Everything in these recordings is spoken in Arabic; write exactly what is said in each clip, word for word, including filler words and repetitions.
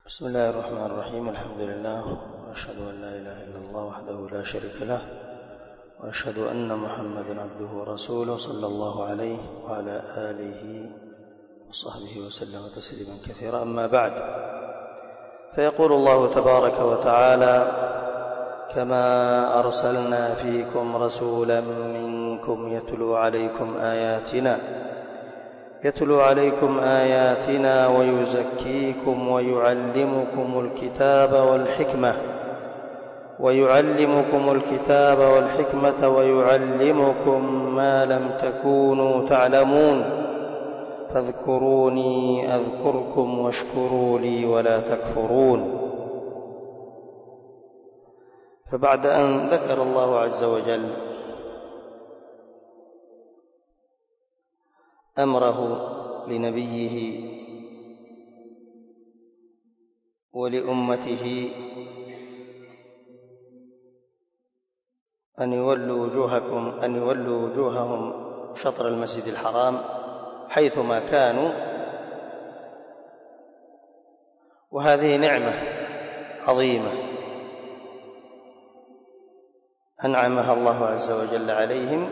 بسم الله الرحمن الرحيم. الحمد لله، وأشهد أن لا إله إلا الله وحده لا شريك له، وأشهد أن محمدًا عبده ورسوله صلى الله عليه وعلى آله وصحبه وسلم تسليمًا كثيرًا. أما بعد، فيقول الله تبارك وتعالى: كما أرسلنا فيكم رسولا منكم يتلو عليكم آياتنا يتلو عليكم آياتنا ويزكيكم ويعلمكم الكتاب والحكمة ويعلمكم الكتاب والحكمة ويعلمكم ما لم تكونوا تعلمون فاذكروني أذكركم واشكروا لي ولا تكفرون. فبعد أن ذكر الله عز وجل أمره لنبيه ولأمته أن يولوا وجوهكم أن يولوا وجوههم شطر المسجد الحرام حيثما كانوا، وهذه نعمة عظيمة أنعمها الله عز وجل عليهم،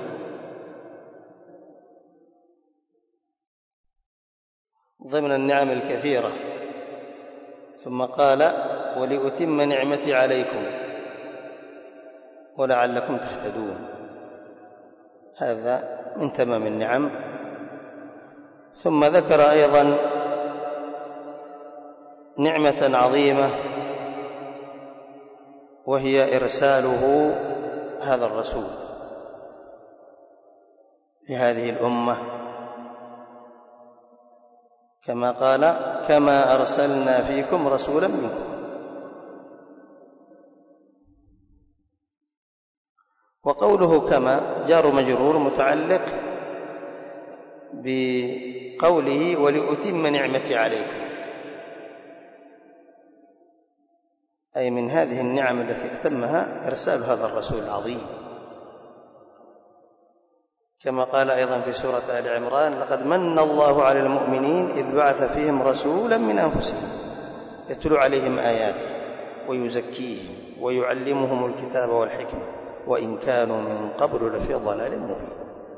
ضمن النعم الكثيرة. ثم قال: ولأتم نعمتي عليكم ولعلكم تهتدون. هذا من تمام النعم. ثم ذكر أيضا نعمة عظيمة، وهي إرساله هذا الرسول لهذه الأمة، كما قال: كما أرسلنا فيكم رسولا منكم. وقوله كما جار مجرور متعلق بقوله ولأتم نعمتي عليكم، أي من هذه النعم التي أتمها إرسال هذا الرسول العظيم، كما قال أيضا في سورة آل عمران: لقد من الله على المؤمنين إذ بعث فيهم رسولا من أنفسهم يتلو عليهم آياته ويزكيهم ويعلمهم الكتاب والحكمة وإن كانوا من قبل لفي ضلال مبين.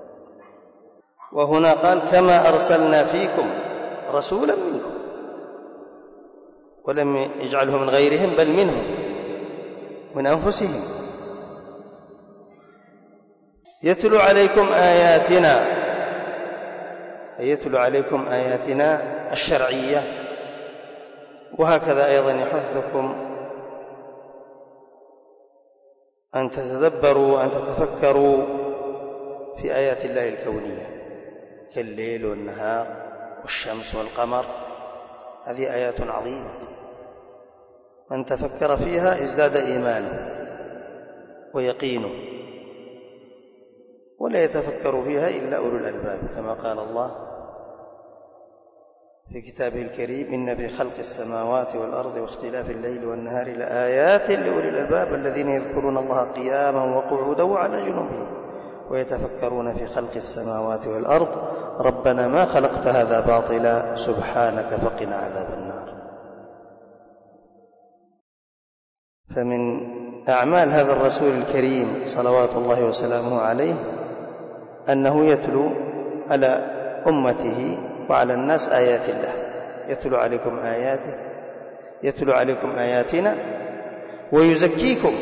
وهنا قال: كما أرسلنا فيكم رسولا منكم، ولم يجعله من غيرهم بل منهم من أنفسهم، يتلو عليكم آياتنا، أي يتلو عليكم آياتنا الشرعية. وهكذا أيضا يحثكم أن تتدبروا وأن تتفكروا في آيات الله الكونية كالليل والنهار والشمس والقمر. هذه آيات عظيمة، من تفكر فيها ازداد إيمانه ويقينه، ولا يتفكر فيها إلا أولو الألباب، كما قال الله في كتابه الكريم: إن في خلق السماوات والأرض واختلاف الليل والنهار لآيات لأولي الألباب الذين يذكرون الله قياما وقعودا وعلى جنوبهم ويتفكرون في خلق السماوات والأرض ربنا ما خلقت هذا باطلا سبحانك فقنا عذاب النار. فمن أعمال هذا الرسول الكريم صلوات الله وسلامه عليه أنه يتلو على أمته وعلى الناس آيات الله، يتلو عليكم آياته يتلو عليكم آياتنا ويزكيكم،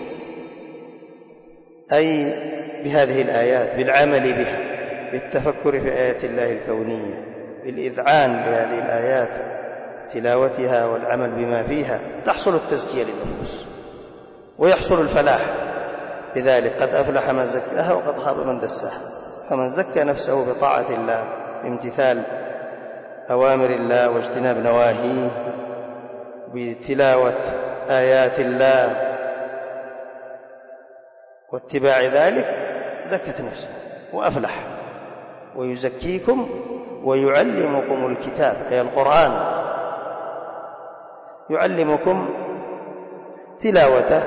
أي بهذه الآيات، بالعمل بها، بالتفكر في آيات الله الكونية، بالإذعان بهذه الآيات، تلاوتها والعمل بما فيها، تحصل التزكية للنفوس ويحصل الفلاح بذلك. قد أفلح من زكاها وقد خاب من دساها. فمن زكى نفسه بطاعة الله بامتثال أوامر الله واجتناب نواهيه بتلاوة آيات الله واتباع ذلك زكت نفسه وأفلح. ويزكيكم ويعلمكم الكتاب، أي القرآن، يعلمكم تلاوته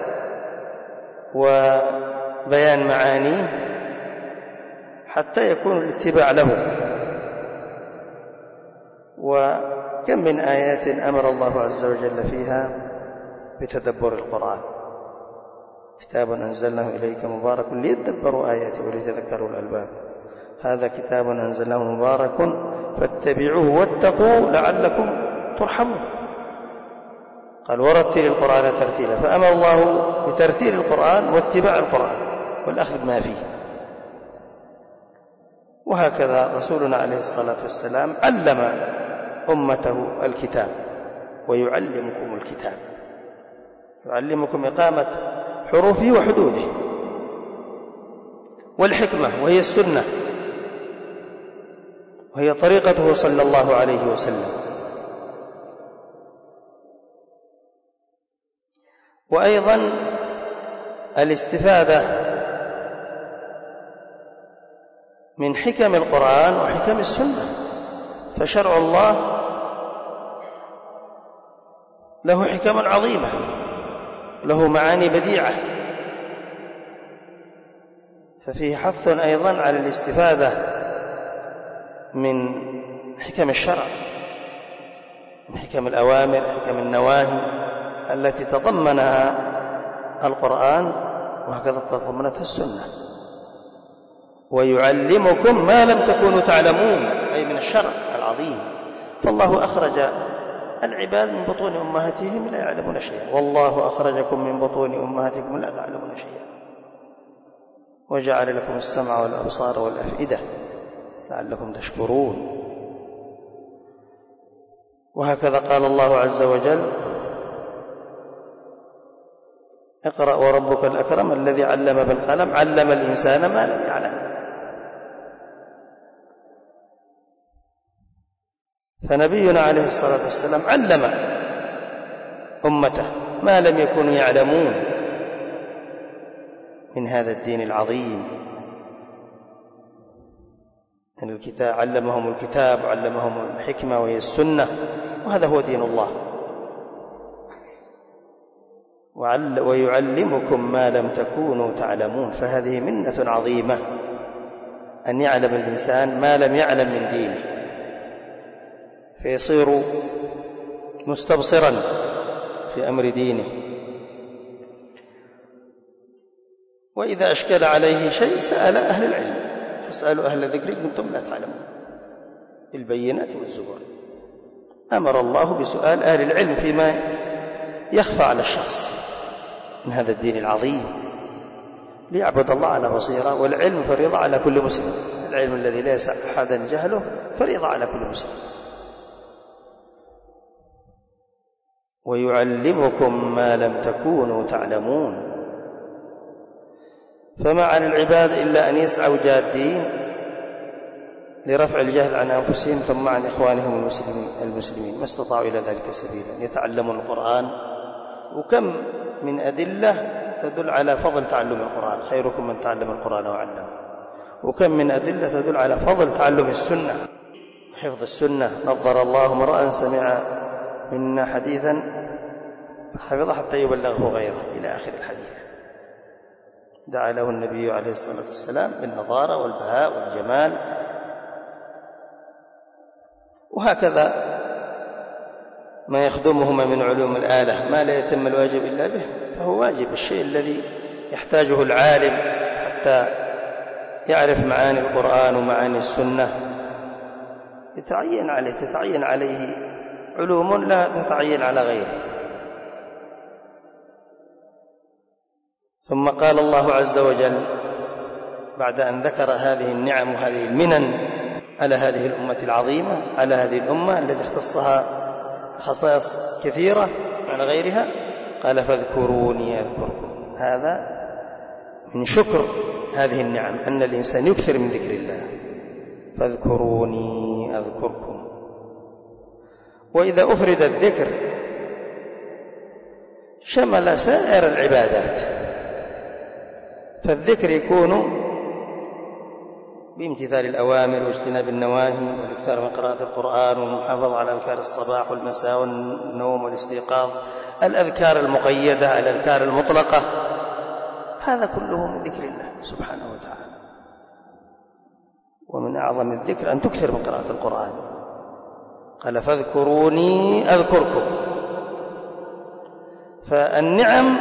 وبيان معانيه حتى يكون الاتباع له، كم من آيات أمر الله عز وجل فيها بتدبر القرآن. كتاب أنزلناه إليك مبارك ليدبروا آياته وليتذكروا الألباب. هذا كتاب أنزلناه مبارك فاتبعوه واتقوا لعلكم ترحمون. قال ورتل القرآن ترتيلا، فأمر الله بترتيل القرآن واتباع القرآن والأخذ بما فيه. وهكذا رسولنا عليه الصلاة والسلام علم أمته الكتاب ويعلمكم الكتاب، يعلمكم إقامة حروفه وحدوده والحكمة وهي السنة، وهي طريقته صلى الله عليه وسلم. وأيضا الاستفادة من حكم القرآن وحكم السنة، فشرع الله له حكم عظيمة، له معاني بديعة، ففيه حث أيضا على الاستفادة من حكم الشرع، من حكم الأوامر، حكم النواهي التي تضمنها القرآن وهكذا تضمنتها السنة. ويعلمكم ما لم تكونوا تعلمون، أي من الشرع العظيم. فالله أخرج العباد من بطون أمهاتهم لا يعلمون شيئا، والله أخرجكم من بطون أمهاتكم لا تعلمون شيئا، وجعل لكم السمع والأبصار والأفئدة لعلكم تشكرون. وهكذا قال الله عز وجل اقرأ وربك الأكرم الذي علم بالقلم علم الإنسان ما لم يعلم. فنبينا عليه الصلاة والسلام علم أمته ما لم يكونوا يعلمون من هذا الدين العظيم. إن الكتاب علمهم الكتاب وعلمهم الحكمة وهي السنة، وهذا هو دين الله. ويعلمكم ما لم تكونوا تعلمون، فهذه منة عظيمة أن يعلم الإنسان ما لم يعلم من دينه، فيصير مستبصرا في أمر دينه. وإذا أشكل عليه شيء سأل أهل العلم، فاسألوا أهل الذكر كنتم لا تعلمون، بالبينات والزبر. أمر الله بسؤال أهل العلم فيما يخفى على الشخص من هذا الدين العظيم، ليعبد الله على بصيرة. والعلم فريضة على كل مسلم، العلم الذي لا يسع أحدا جهله فريضة على كل مسلم. ويعلمكم ما لم تكونوا تعلمون. فما على العباد إلا أن يسعوا جادين لرفع الجهل عن أنفسهم ثم عن إخوانهم المسلمين, المسلمين ما استطاعوا إلى ذلك سبيلا، يتعلمون القرآن. وكم من أدلة تدل على فضل تعلم القرآن، خيركم من تعلم القرآن وعلمه. وكم من أدلة تدل على فضل تعلم السنة وحفظ السنة. نظر الله امرأ سمع منا حديثا فحفظ حتى يبلغه غيره، إلى آخر الحديث. دعا له النبي عليه الصلاة والسلام بالنضارة والبهاء والجمال. وهكذا ما يخدمهما من علوم الآلة، ما لا يتم الواجب إلا به فهو واجب. الشيء الذي يحتاجه العالم حتى يعرف معاني القرآن ومعاني السنة يتعين عليه، تتعين عليه علوم لا تتعين على غيره. ثم قال الله عز وجل بعد أن ذكر هذه النعم وهذه المنن على هذه الأمة العظيمة، على هذه الأمة التي اختصها خصائص كثيرة على غيرها، قال فاذكروني أذكركم. هذا من شكر هذه النعم أن الإنسان يكثر من ذكر الله. فاذكروني أذكركم. وإذا أفرد الذكر شمل سائر العبادات، فالذكر يكون بامتثال الأوامر واجتناب النواهي والإكثار من قراءة القرآن والمحافظة على أذكار الصباح والمساء والنوم والاستيقاظ، الأذكار المقيدة، الأذكار المطلقة، هذا كله من ذكر الله سبحانه وتعالى. ومن أعظم الذكر أن تكثر من قراءة القرآن. قال فاذكروني أذكركم. فالنعم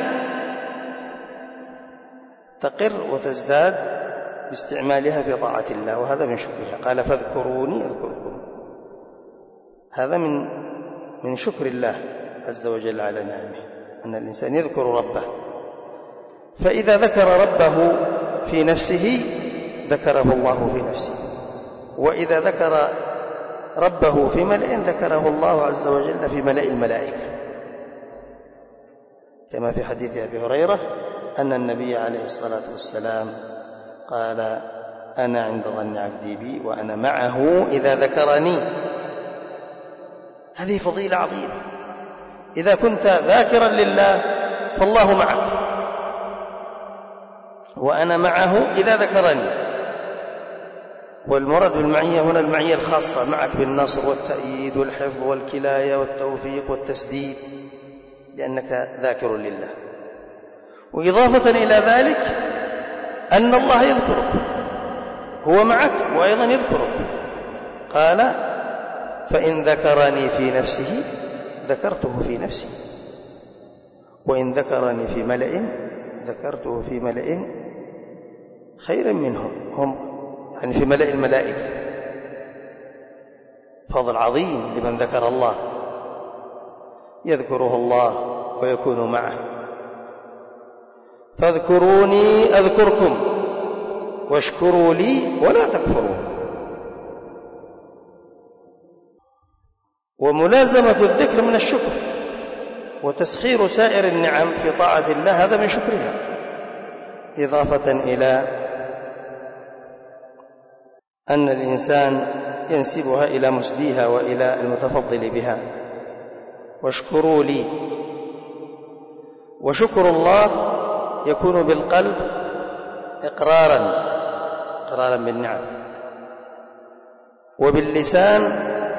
تقر وتزداد باستعمالها في طاعة الله، وهذا من شكرها. قال فاذكروني أذكركم، هذا من من شكر الله عز وجل على نعمه، أن الإنسان يذكر ربه. فإذا ذكر ربه في نفسه ذكره الله في نفسه، وإذا ذكر ربه في ملأ ذكره الله عز وجل في ملأ الملائكة، كما في حديث أبي هريرة أن النبي عليه الصلاة والسلام قال أنا عند ظن عبدي بي وأنا معه إذا ذكرني. هذه فضيلة عظيمة. إذا كنت ذاكرا لله فالله معك، وأنا معه إذا ذكرني. والمراد بالمعية هنا المعية الخاصة، معك بالنصر والتأييد والحفظ والكلاية والتوفيق والتسديد، لأنك ذاكر لله. وإضافة إلى ذلك أن الله يذكرك، هو معك وأيضا يذكرك. قال فإن ذكرني في نفسه ذكرته في نفسي، وإن ذكرني في ملأ ذكرته في ملأ خير منهم، هم يعني في ملأ الملائكة. فضل عظيم لمن ذكر الله، يذكره الله ويكون معه. فاذكروني أذكركم واشكروا لي ولا تكفرون. وملازمة الذكر من الشكر، وتسخير سائر النعم في طاعة الله هذا من شكرها، إضافة إلى أن الإنسان ينسبها إلى مسديها وإلى المتفضل بها. واشكروا لي. وشكر الله يكون بالقلب إقرارا إقرارا بالنعم، وباللسان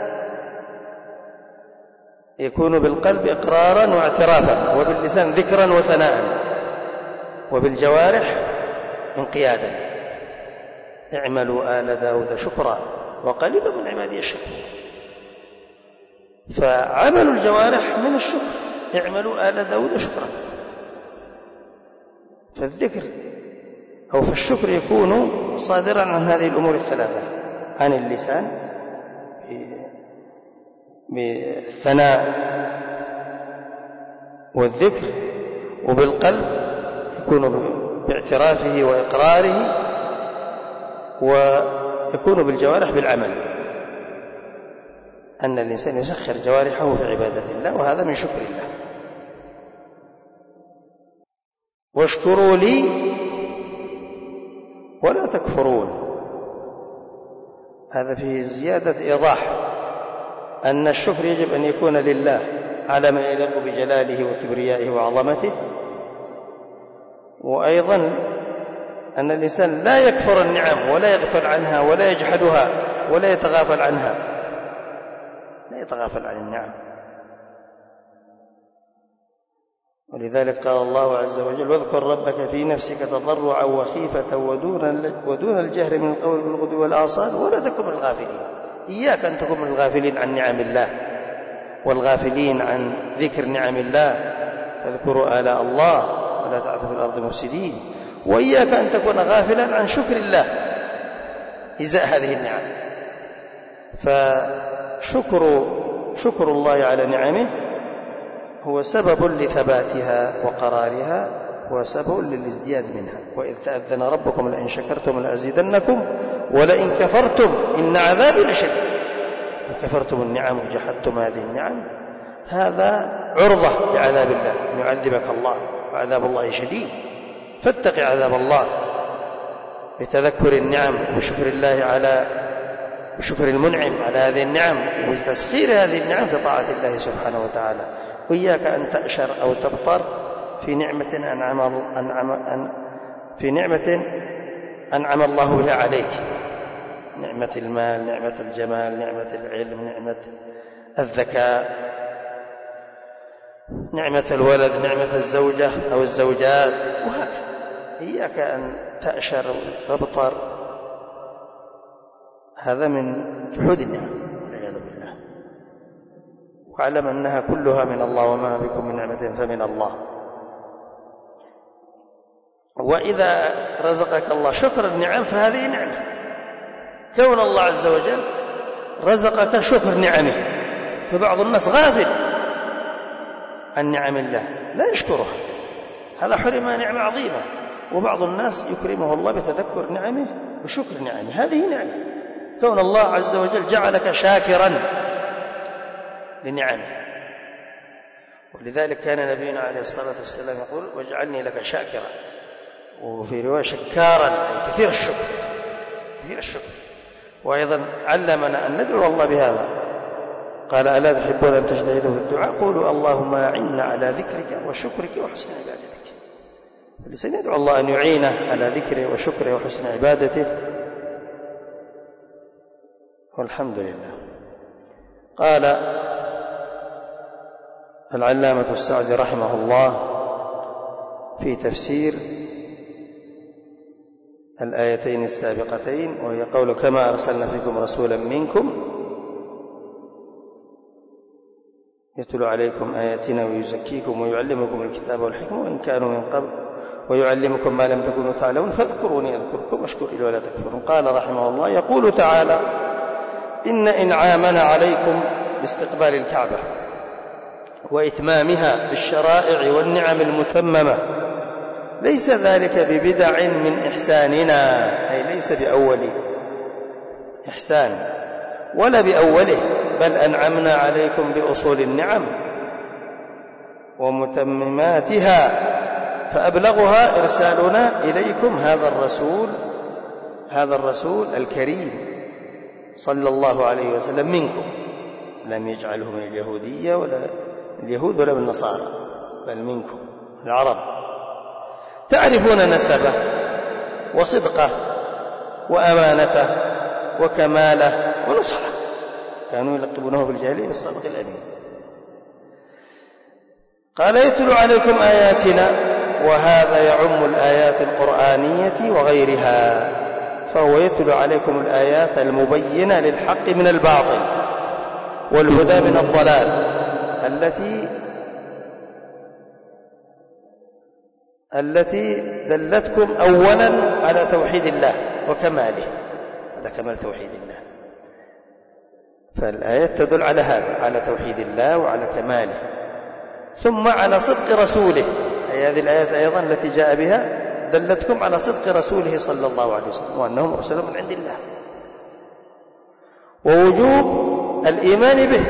يكون بالقلب إقرارا واعترافا، وباللسان ذكرا وثناء، وبالجوارح انقيادا. اعملوا آل داود شكرا وقليل من عبادي الشكور. فعمل الجوارح من الشكر، اعملوا آل داود شكرا. فالذكر أو فالشكر يكون صادرا عن هذه الأمور الثلاثة: عن اللسان بالثناء والذكر، وبالقلب يكون باعترافه وإقراره، ويكون بالجوارح بالعمل، أن الإنسان يسخر جوارحه في عبادة الله، وهذا من شكر الله. واشكروا لي ولا تكفرون. هذا فيه زيادة إيضاح أن الشكر يجب أن يكون لله على ما يليق بجلاله وكبريائه وعظمته، وأيضا أن الإنسان لا يكفر النعم ولا يغفل عنها ولا يجحدها ولا يتغافل عنها، لا يتغافل عن النعم. ولذلك قال الله عز وجل: واذكر ربك في نفسك تضرعا وخيفة ودون الجهر من القول بالغدو والآصال ولا تكن من الغافلين. إياك أن تكون من الغافلين عن نعم الله والغافلين عن ذكر نعم الله. واذكروا آلاء الله ولا تعثوا في الأرض مفسدين. وإياك أن تكون غافلا عن شكر الله إزاء هذه النعم. فشكر شكر الله على نعمه هو سبب لثباتها وقرارها، هو سبب للازدياد منها. وإذ تأذن ربكم لئن شكرتم لأزيدنكم ولئن كفرتم إن عذابي لشديد. كفرتم النعم وجحدتم هذه النعم، هذا عرضة لعذاب الله، أن يعذبك الله، وعذاب الله شديد. فاتق عذاب الله بتذكر النعم وبشكر الله على بشكر المنعم على هذه النعم، وبتسخير هذه النعم في طاعة الله سبحانه وتعالى. وإياك أن تأشر أو تبطر في نعمة أنعم أنعم أن في نعمة أنعم الله بها عليك، نعمة المال، نعمة الجمال، نعمة العلم، نعمة الذكاء، نعمة الولد، نعمة الزوجة أو الزوجات، وهكذا. إياك أن تأشر وتبطر، هذا من جحود النعم والعياذ بالله. واعلم أنها كلها من الله وما بكم من نعمة فمن الله. وإذا رزقك الله شكر النعم فهذه نعمة. كون الله عز وجل رزقك شكر نعمه، فبعض الناس غافل عن نعم الله لا يشكرها، هذا حرم نعمة عظيمة. وبعض الناس يكرمه الله بتذكر نعمه وشكر نعمه، هذه نعمة. كون الله عز وجل جعلك شاكرا لنعمه، ولذلك كان نبينا عليه الصلاة والسلام يقول واجعلني لك شاكرا، وفي رواية شكارا أي كثير الشكر كثير الشكر. وأيضا علمنا أن ندعو الله بهذا، قال ألا تحبون أن تجتهدوا في الدعاء قولوا اللهم أعنا على ذكرك وشكرك وحسن عبادتك. فالإنسان يدعو الله أن يعينه على ذكره وشكره وحسن عبادته، والحمد لله. قال العلامة السعدي رحمه الله في تفسير الآيتين السابقتين، وهي قول كما أرسلنا فيكم رسولا منكم يتلو عليكم آياتنا ويزكيكم ويعلمكم الكتاب والحكمة وإن كانوا من قبل ويعلمكم ما لم تكونوا تعلمون فاذكروني أذكركم واشكروا لي ولا تكفرون. قال رحمه الله يقول تعالى إن إنعامنا عليكم باستقبال الكعبة وإتمامها بالشرائع والنعم المتممة ليس ذلك ببدع من إحساننا، أي ليس بأول إحسان ولا بأوله، بل أنعمنا عليكم بأصول النعم ومتمماتها، فأبلغها إرسالنا إليكم هذا الرسول هذا الرسول الكريم صلى الله عليه وسلم منكم، لم يجعله من اليهودية ولا اليهود ولا من النصارى، بل منكم العرب، تعرفون نسبه وصدقه وأمانته وكماله ونصحه، كانوا يلقبونه في الجاهلية بالصادق الأمين. قال يتلو عليكم آياتنا، وهذا يعم الآيات القرآنية وغيرها، فهو يتلو عليكم الآيات المبينة للحق من الباطل والهدى من الضلال التي التي دلتكم أولا على توحيد الله وكماله، هذا كمال توحيد الله. فالآيات تدل على هذا، على توحيد الله وعلى كماله، ثم على صدق رسوله، أي هذه الآيات أيضا التي جاء بها دلتكم على صدق رسوله صلى الله عليه وسلم وأنه مرسل من عند الله، ووجوب الإيمان به.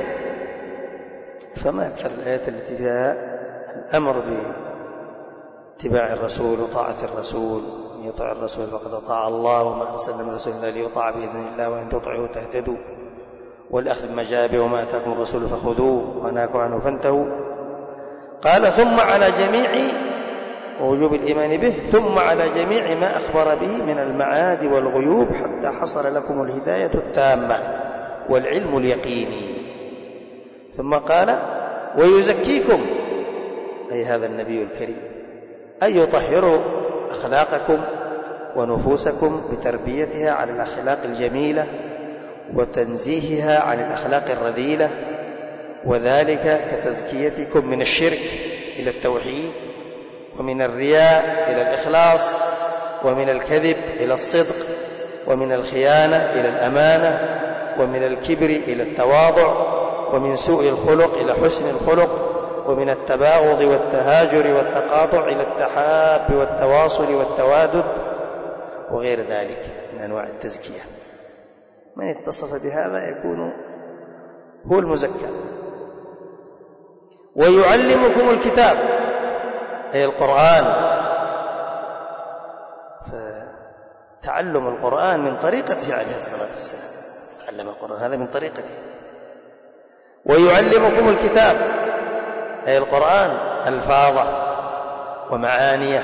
فما أكثر الآيات التي فيها الأمر باتباع الرسول وطاعة الرسول، من يطع الرسول فقد أطاع الله وما أرسلنا من رسول إلا ليطاع بإذن الله وإن تطيعوه تهتدوا، والأخذ بما جاء به وما أتاكم الرسول فخذوه ونهاكم عنه فانتهوا. قال ثم على جميع ووجوب الإيمان به، ثم على جميع ما أخبر به من المعاد والغيوب حتى حصل لكم الهداية التامة والعلم اليقيني. ثم قال ويزكيكم، أي هذا النبي الكريم، أن يطهروا أخلاقكم ونفوسكم بتربيتها على الأخلاق الجميلة وتنزيهها عن الأخلاق الرذيلة، وذلك كتزكيتكم من الشرك إلى التوحيد، ومن الرياء إلى الإخلاص، ومن الكذب إلى الصدق، ومن الخيانة إلى الأمانة، ومن الكبر إلى التواضع، ومن سوء الخلق إلى حسن الخلق، ومن التباغض والتهاجر والتقاطع إلى التحاب والتواصل والتوادد، وغير ذلك من أنواع التزكية. من اتصف بهذا يكون هو المزكى. ويعلمكم الكتاب، أي القرآن، فتعلم القرآن من طريقته عليه الصلاة والسلام، تعلم القرآن هذا من طريقته. ويعلمكم الكتاب، أي القرآن، ألفاظه ومعانيه.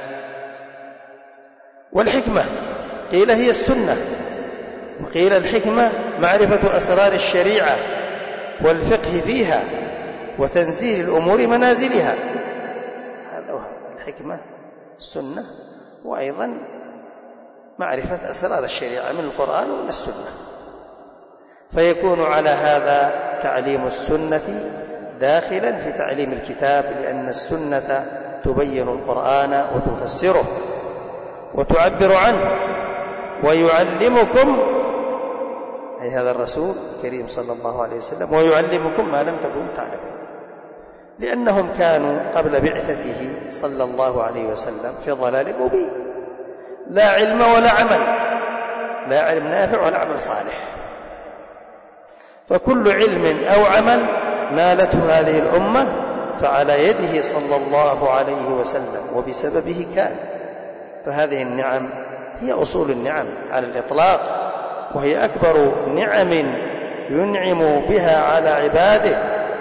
والحكمة قيل هي السنة، وقيل الحكمة معرفة أسرار الشريعة والفقه فيها وتنزيل الأمور منازلها، هذا هو الحكمة السنة، وأيضا معرفة أسرار الشريعة من القرآن ومن السنة. فيكون على هذا تعليم السنة داخلا في تعليم الكتاب، لأن السنة تبين القرآن وتفسره وتعبر عنه، ويعلمكم، أي هذا الرسول الكريم صلى الله عليه وسلم، ويعلمكم ما لم تكونوا تعلمون، لأنهم كانوا قبل بعثته صلى الله عليه وسلم في ضلال مبين، لا علم ولا عمل، لا علم نافع ولا عمل صالح. فكل علم أو عمل نالته هذه الأمة فعلى يده صلى الله عليه وسلم وبسببه كان. فهذه النعم هي أصول النعم على الإطلاق، وهي أكبر نعم ينعم بها على عباده،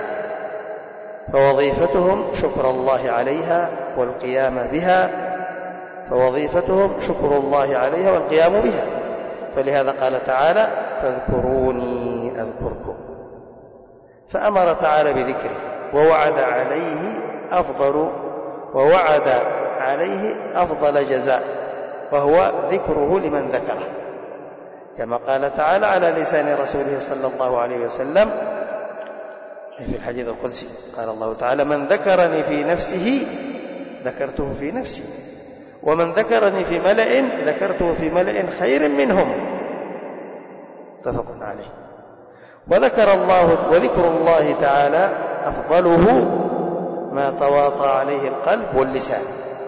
فوظيفتهم شكر الله عليها والقيام بها فوظيفتهم شكر الله عليها والقيام بها. فلهذا قال تعالى: فاذكروني أذكركم. فأمر تعالى بذكره ووعد عليه أفضل ووعد عليه أفضل جزاء، وهو ذكره لمن ذكره، كما قال تعالى على لسان رسوله صلى الله عليه وسلم في الحديث القدسي، قال الله تعالى: من ذكرني في نفسه ذكرته في نفسي، ومن ذكرني في ملأ ذكرته في ملأ خير منهم. متفق عليه. وذكر الله وذكر الله تعالى أفضله ما تواطى عليه القلب واللسان.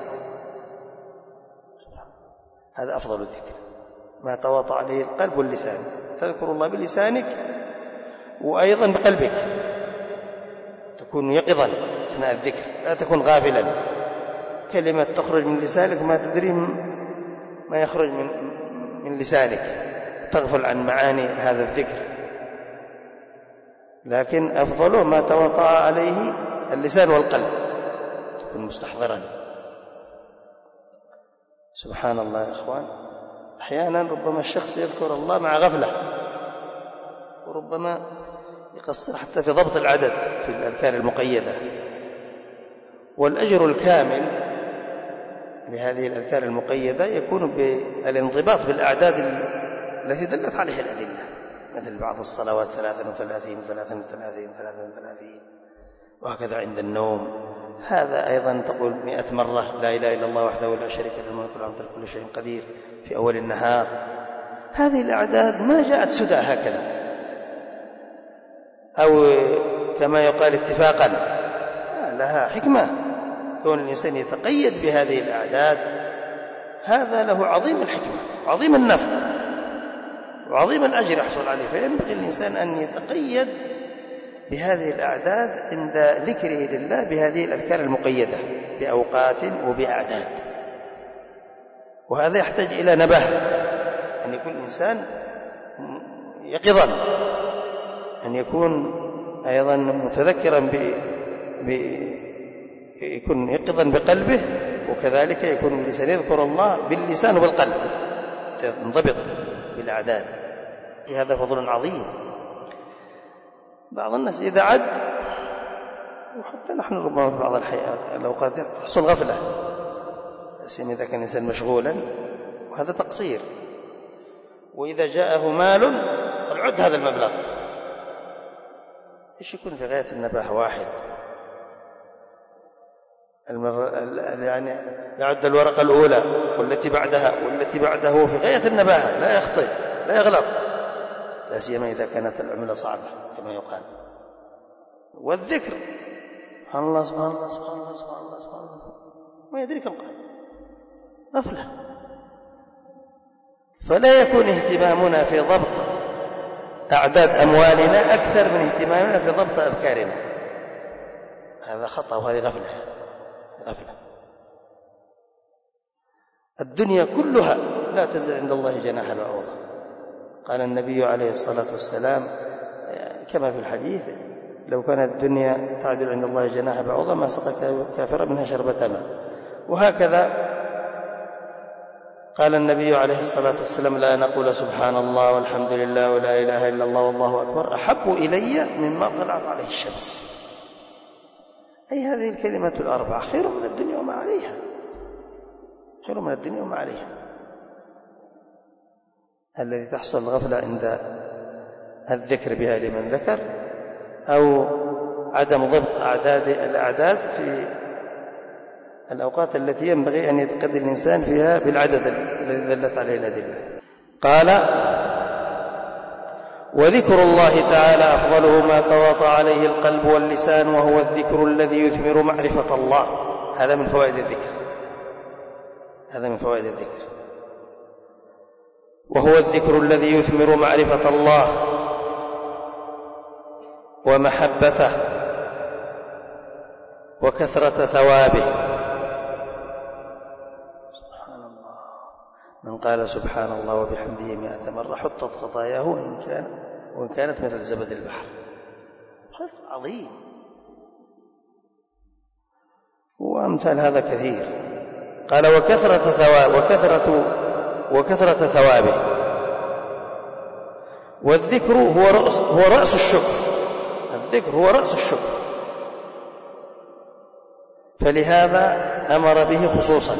هذا أفضل الذكر، ما تواطى عليه القلب واللسان. تذكر الله بلسانك وأيضا بقلبك، تكون يقظا أثناء الذكر، لا تكون غافلا. كلمة تخرج من لسانك ما تدري ما يخرج من من لسانك، تغفل عن معاني هذا الذكر. لكن أفضله ما تواطأ عليه اللسان والقلب، تكون مستحضرا. سبحان الله يا إخوان، أحيانا ربما الشخص يذكر الله مع غفلة، وربما يقصر حتى في ضبط العدد في الأذكار المقيدة. والأجر الكامل لهذه الأذكار المقيدة يكون بالانضباط بالأعداد التي دلت عليها الأدلة، مثل بعض الصلوات ثلاثة وثلاثين ثلاثة وثلاثين ثلاثة وثلاثين، وهكذا عند النوم. هذا أيضا تقول مئة مرة لا إله إلا الله وحده لا شريك له الملك والحمد لله كل شيء قدير في أول النهار. هذه الأعداد ما جاءت سدى هكذا أو كما يقال اتفاقا، لها حكمة. كون الإنسان يتقيد بهذه الأعداد هذا له عظيم الحكمة وعظيم النفع وعظيم الأجر يحصل عليه. فينبغي الإنسان أن يتقيد بهذه الأعداد عند ذكره لله بهذه الأذكار المقيدة بأوقات وبأعداد. وهذا يحتاج إلى نبه، أن يكون الإنسان يقظا، أن يكون أيضا متذكرا ب... ب... يكون يقظا بقلبه، وكذلك يكون باللسان يذكر الله باللسان وبالقلب، ينضبط بالأعداد. هذا فضل عظيم. بعض الناس إذا عد، وحتى نحن ربما في بعض الأوقات تحصل غفلة، سيما إذا كان الإنسان مشغولا، وهذا تقصير. وإذا جاءه مال قال عد هذا المبلغ، إيش يكون في غاية النباح واحد، يعني يعد الورقة الأولى والتي بعدها والتي بعده في غاية النباهة، لا يخطئ لا يغلط، لا سيما إذا كانت العملة صعبة كما يقال. والذكر سبحان الله سبحان الله سبحان الله سبحان الله سبحان الله ما يدري كم قال، غفلة. فلا يكون اهتمامنا في ضبط أعداد أموالنا أكثر من اهتمامنا في ضبط أذكارنا. هذا خطأ وهذه غفلة غفلة. الدنيا كلها لا تزل عند الله جناح بعوضة. قال النبي عليه الصلاة والسلام كما في الحديث: لو كانت الدنيا تعدل عند الله جناح بعوضة ما سقى كافرا منها شربة ماء. وهكذا قال النبي عليه الصلاة والسلام: لا نقول سبحان الله والحمد لله ولا إله إلا الله والله أكبر أحب إلي مما طلعت عليه الشمس. أي هذه الكلمة الأربعة خير من الدنيا وما عليها، خير من الدنيا وما عليها. الذي تحصل الغفلة عند الذكر بها لمن ذكر، أو عدم ضبط أعداد الأعداد في الأوقات التي ينبغي أن يتقدم الإنسان فيها بالعدد الذي دلت عليه الأدلة. قال: وذكر الله تعالى أفضله ما تواطى عليه القلب واللسان، وهو الذكر الذي يثمر معرفة الله. هذا من فوائد الذكر هذا من فوائد الذكر وهو الذكر الذي يثمر معرفة الله ومحبته وكثرة ثوابه. سبحان الله، من قال سبحان الله وبحمده مئة مرة حطت خطاياه وإن كان وإن كانت مثل زبد البحر. هذا عظيم، وأمثال هذا كثير. قال: وكثرة ثواب وكثرة وكثرة ثوابه. والذكر هو رأس هو رأس الشكر الذكر هو رأس الشكر، فلهذا أمر به خصوصا.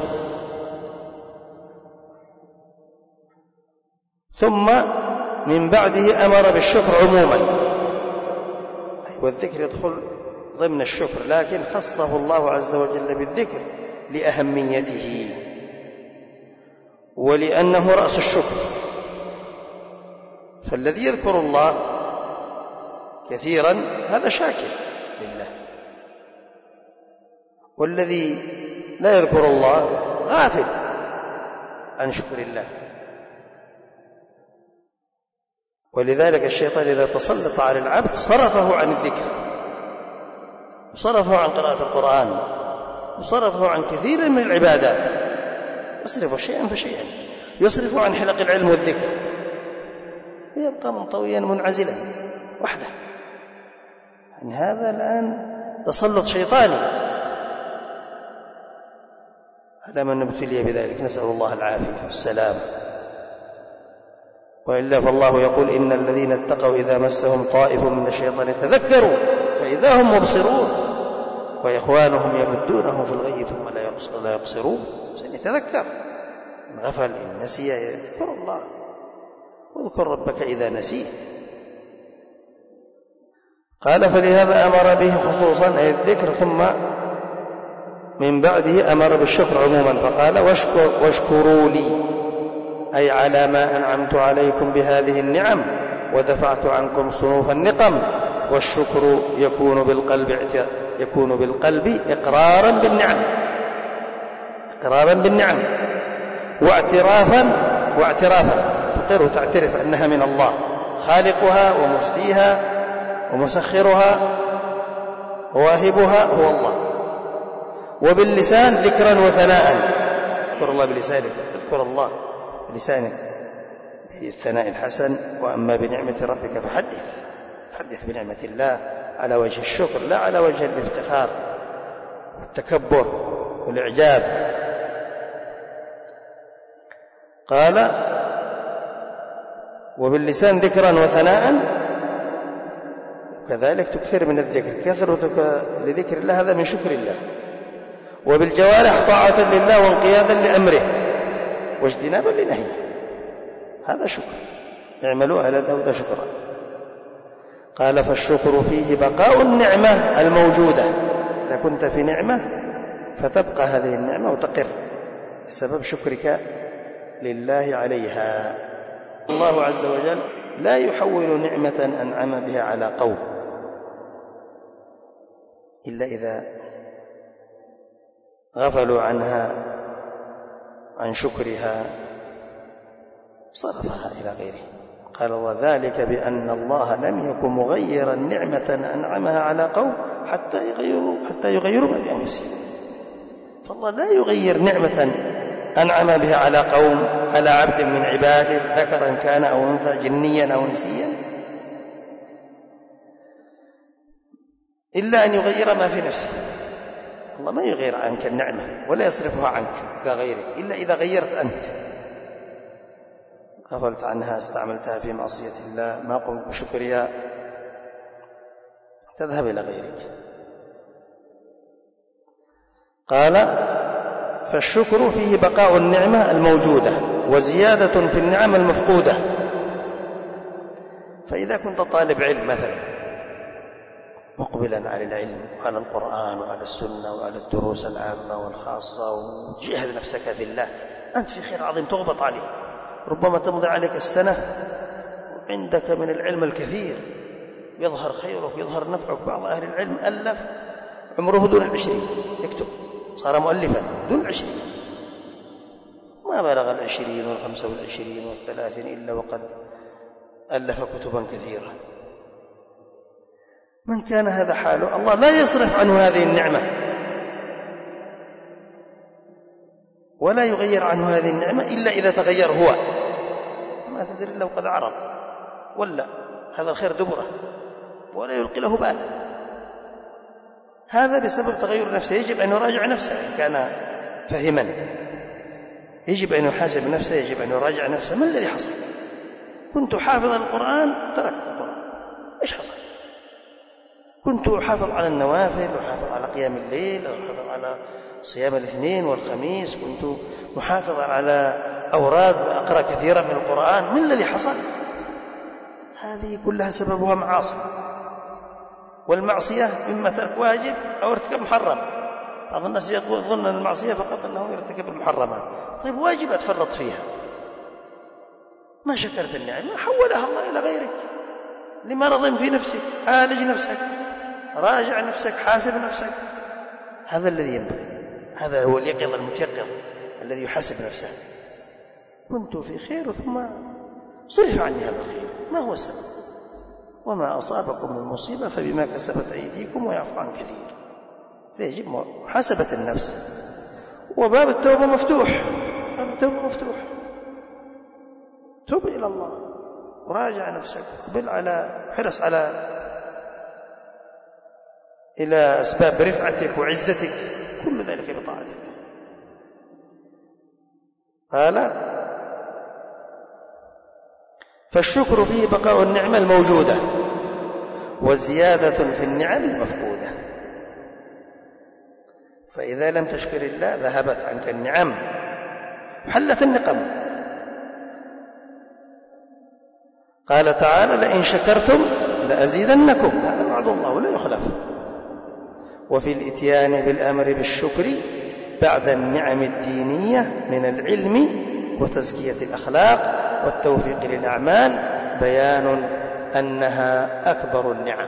ثم من بعده أمر بالشكر عموما، والذكر يدخل ضمن الشكر، لكن خصه الله عز وجل بالذكر لأهميته ولأنه رأس الشكر. فالذي يذكر الله كثيرا هذا شاكر لله، والذي لا يذكر الله غافل عن شكر الله. ولذلك الشيطان إذا تسلط على العبد صرفه عن الذكر، صرفه عن قراءة القرآن، وصرفه عن كثير من العبادات، يصرف شيئا فشيئا، يصرف عن حلق العلم والذكر، ويبقى منطويا منعزلا وحده. يعني هذا الآن تسلط شيطاني على من ابتلي بذلك، نسأل الله العافية والسلام. وإلا فالله يقول: إن الذين اتقوا إذا مسهم طائف من الشيطان تذكروا فإذا هم مبصرون وإخوانهم يمدونهم في الغي ثم لا يقصرون. سنتذكر، إن غفل إن نسي يذكر الله، واذكر ربك إذا نسيت. قال: فلهذا أمر به خصوصا أي الذكر، ثم من بعده أمر بالشكر عموما، فقال: واشكر واشكروا لي، أي على ما أنعمت عليكم بهذه النعم ودفعت عنكم صنوف النقم. والشكر يكون بالقلب يكون بالقلب إقرارا بالنعم إقرارا بالنعم واعترافا واعترافا تقر وتعترف أنها من الله، خالقها ومسديها ومسخرها وواهبها هو الله. وباللسان ذكرا وثناء، اذكر الله بلسانك، اذكر الله بلسانك بالثناء الحسن. وأما بنعمة ربك فحدث حدث بنعمة الله على وجه الشكر، لا على وجه الافتخار والتكبر والإعجاب. قال: وباللسان ذكرا وثناء، وكذلك تكثر من الذكر، كثرتك لذكر الله هذا من شكر الله. وبالجوارح طاعة لله وانقيادا لأمره واجتنابا لنهيه، هذا شكر. اعملوا آل داود شكرا. قال: فالشكر فيه بقاء النعمة الموجودة. إذا كنت في نعمة فتبقى هذه النعمة وتقر بسبب شكرك لله عليها. الله عز وجل لا يحول نعمة أنعم بها على قوم إلا إذا غفلوا عنها عن شكرها صرفها إلى غيره. قال الله: ذلك بأن الله لم يكن مغيرا نعمة أنعمها على قوم حتى يغيروا حتى يغيروا ما بأنفسهم. فالله لا يغير نعمة أنعم بها على قوم، على عبد من عباده، ذكرا كان أو أنثى، جنيا أو إنسيا، إلا أن يغير ما في نفسه. الله ما يغير عنك النعمة ولا يصرفها عنك إلى غيرك إلا إذا غيرت أنت، غفلت عنها، استعملتها في معصية الله، ما قمت بشكرها، تذهب إلى غيرك. قال: فالشكر فيه بقاء النعمة الموجودة وزيادة في النعم المفقودة. فإذا كنت طالب علم مثلا مقبلا على العلم وعلى القرآن وعلى السنة وعلى الدروس العامة والخاصة، وجهد نفسك في الله، أنت في خير عظيم تغبط عليه. ربما تمضي عليك السنة وعندك من العلم الكثير، يظهر خيرك ويظهر نفعك. بعض أهل العلم ألف عمره دون العشرين يكتب، صار مؤلفا دون العشرين، ما بلغ العشرين والخمسة والعشرين والثلاثين إلا وقد ألف كتبا كثيرة. من كان هذا حاله الله لا يصرف عنه هذه النعمة ولا يغير عنه هذه النعمة إلا إذا تغير هو، ما تدري لو قد عرض ولا هذا الخير دبره ولا يلقي له بالا. هذا بسبب تغير نفسه. يجب أن يراجع نفسه إن كان فهما، يجب أن يحاسب نفسه، يجب أن يراجع نفسه. ما الذي حصل؟ كنت حافظا القرآن تركت القرآن، إيش حصل؟ كنت أحافظ على النوافل وحافظ على قيام الليل وحافظ على صيام الاثنين والخميس، كنت محافظا على أوراد وأقرأ كثيرا من القرآن، ما الذي حصل؟ هذه كلها سببها معاصي، والمعصية إما ترك واجب أو ارتكاب محرم. بعض الناس يظن أن المعصية فقط أنه يرتكب المحرمات. طيب واجب تفرط فيها، ما شكرت النعمة حولها الله إلى غيرك لمرض في نفسك. عالج نفسك، راجع نفسك، حاسب نفسك. هذا الذي ينبغي، هذا هو اليقظ المتيقظ الذي يحاسب نفسه. كنت في خير ثم صرف عني هذا الخير، ما هو السبب؟ وما أصابكم من مصيبة فبما كسبت أيديكم ويعفو عن كثير. فيجب محاسبة النفس، وباب التوبة مفتوح، باب التوبة مفتوح. توب إلى الله وراجع نفسك، قبل على حرص على إلى أسباب رفعتك وعزتك، كل ذلك بطاعة الله. قال فالشكر فيه بقاء النعمة الموجودة وزيادة في النعم المفقودة. فإذا لم تشكر الله ذهبت عنك النعم وحلت النقم. قال تعالى لئن شكرتم لأزيدنكم، هذا وعد الله لا يخلف. وفي الإتيان بالأمر بالشكر بعد النعم الدينية من العلم وتزكية الأخلاق والتوفيق للأعمال بيان أنها أكبر النعم،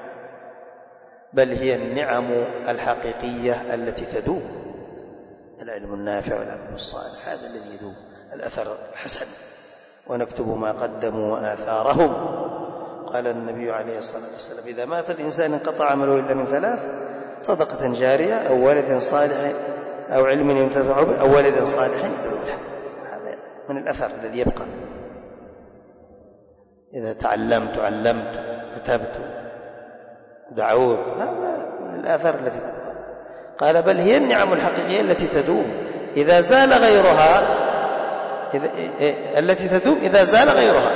بل هي النعم الحقيقية التي تدوم. العلم النافع والعمل الصالح هذا الذي يدوم، الأثر الحسن، ونكتب ما قدموا وآثارهم. قال النبي عليه الصلاة والسلام إذا مات الإنسان انقطع عمله إلا من ثلاث: صدقة جارية أو ولد صالح أو علم ينتفع به أو ولد صالح يدعو له. هذا من الأثر الذي يبقى. إذا تعلمت علمت كتبت دعوت، هذا من الآثار التي تبقى. قال بل هي النعم الحقيقية التي تدوم إذا زال غيرها، إذا التي تدوم إذا زال غيرها.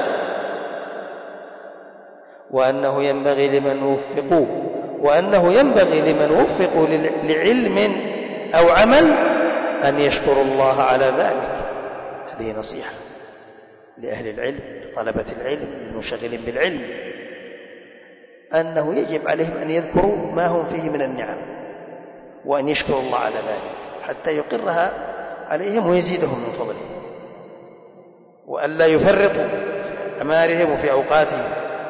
وأنه ينبغي لمن وفقوا وأنه ينبغي لمن وفقوا لعلم أو عمل أن يشكروا الله على ذلك. هذه نصيحة لأهل العلم، لطلبة العلم، للمشغلين بالعلم، أنه يجب عليهم أن يذكروا ما هم فيه من النعم وأن يشكروا الله على ذلك حتى يقرها عليهم ويزيدهم من فضله، وأن لا يفرطوا في أعمارهم وفي أوقاتهم.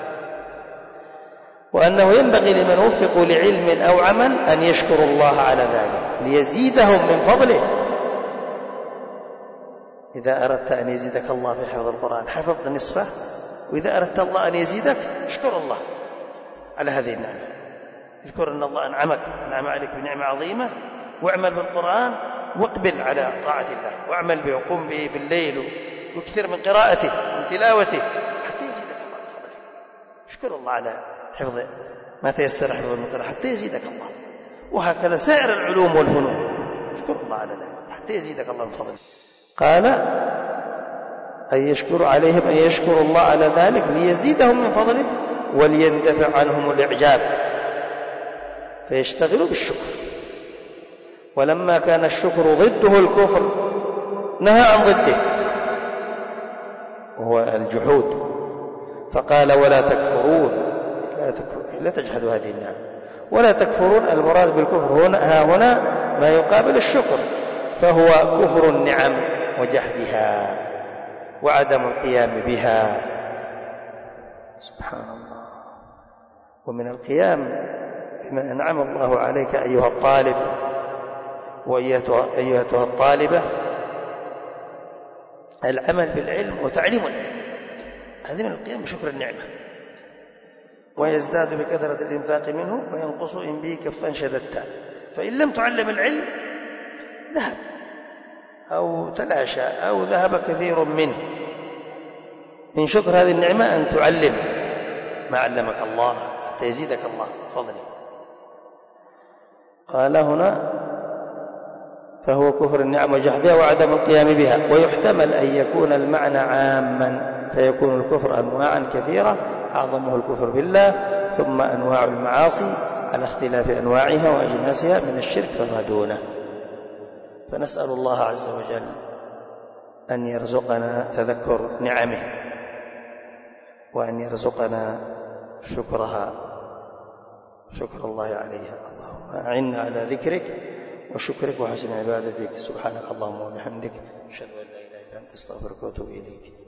وأنه ينبغي لمن وفقوا لعلم أو عمل أن يشكروا الله على ذلك ليزيدهم من فضله. إذا أردت أن يزيدك الله في حفظ القرآن حفظت نصفه، وإذا أردت الله أن يزيدك اشكر الله على هذه النعمة. اذكر أن الله أنعمك أنعم عليك بنعمة عظيمة، واعمل بالقرآن واقبل على طاعة الله، واعمل به وقم به في الليل واكثر من قراءته ومن تلاوته حتى يزيدك الله من فضله. اشكر الله على حفظ ما تيسر حفظ من القرآن حتى يزيدك الله. وهكذا سائر العلوم والفنون اشكر الله على ذلك حتى يزيدك الله من فضله. قال أن يشكر عليهم أن يشكروا الله على ذلك ليزيدهم من فضله وليندفع عنهم الإعجاب فيشتغلوا بالشكر. ولما كان الشكر ضده الكفر نهى عن ضده وهو الجحود، فقال ولا تكفرون لا, تكفر لا تجحدوا هذه النعم ولا تكفرون. المراد بالكفر هنا ها هنا ما يقابل الشكر، فهو كفر النعم وجحدها وعدم القيام بها. سبحان الله. ومن القيام بما أنعم الله عليك أيها الطالب وأيتها الطالبة العمل بالعلم وتعليم العلم، هذه من القيام بشكر النعمة. ويزداد بكثرة الإنفاق منه وينقص إن به كفا شددتا. فإن لم تعلم العلم ذهب أو تلاشى أو ذهب كثير منه. من شكر هذه النعمة أن تعلم ما علمك الله حتى يزيدك الله فضله. قال هنا فهو كفر النعم وجحدها وعدم القيام بها. ويحتمل أن يكون المعنى عاما فيكون الكفر أنواعا كثيرة أعظمه الكفر بالله، ثم أنواع المعاصي على اختلاف أنواعها وأجناسها من الشرك فما دونه. فنسأل الله عز وجل أن يرزقنا تذكر نعمه وأن يرزقنا شكرها، شكر الله عليها. اللهم أعنا على ذكرك وشكرك وحسن عبادتك. سبحانك اللهم وبحمدك أشهد أن لا إله إلا أنت أستغفرك وأتوب إليك.